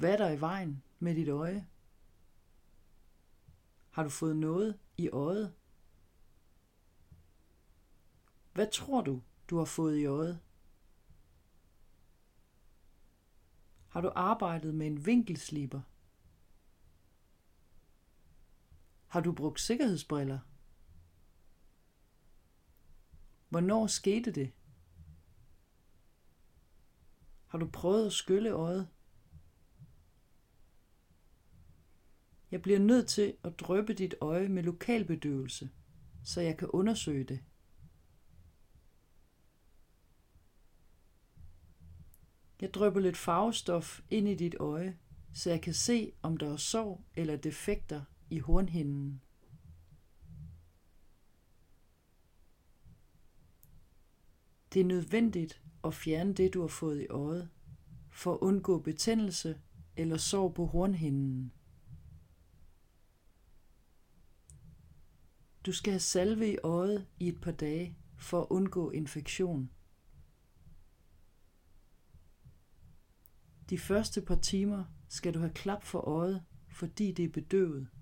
hvad der er i vejen med dit øje? Har du fået noget i øjet? Hvad tror du, du har fået i øjet? Har du arbejdet med en vinkelsliber? Har du brugt sikkerhedsbriller? Hvornår skete det? Har du prøvet at skylle øjet? Jeg bliver nødt til at dryppe dit øje med lokalbedøvelse, så jeg kan undersøge det. Jeg drypper lidt farvestof ind i dit øje, så jeg kan se, om der er sår eller defekter i hornhinden. Det er nødvendigt at fjerne det, du har fået i øjet, for at undgå betændelse eller sår på hornhinden. Du skal have salve i øjet i et par dage for at undgå infektion. De første par timer skal du have klap for øjet, fordi det er bedøvet.